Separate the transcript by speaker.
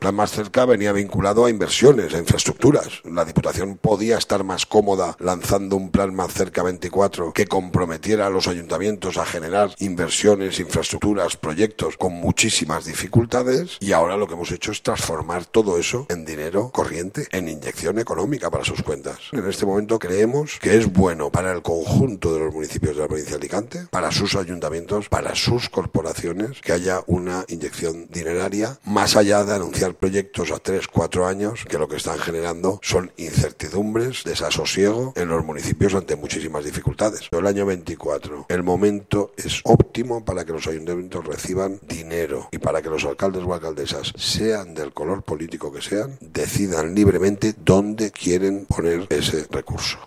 Speaker 1: Plan Más Cerca venía vinculado a inversiones, a infraestructuras. La Diputación podía estar más cómoda lanzando un Plan Más Cerca 24 que comprometiera a los ayuntamientos a generar inversiones, infraestructuras, proyectos con muchísimas dificultades, y ahora lo que hemos hecho es transformar todo eso en dinero corriente, en inyección económica para sus cuentas. En este momento creemos que es bueno para el conjunto de los municipios de la provincia de Alicante, para sus ayuntamientos, para sus corporaciones, que haya una inyección dineraria, más allá de anunciar proyectos a 3-4 años que lo que están generando son incertidumbres, desasosiego en los municipios ante muchísimas dificultades. El año 24, el momento es óptimo para que los ayuntamientos reciban dinero y para que los alcaldes o alcaldesas, sean del color político que sean, decidan libremente dónde quieren poner ese recurso.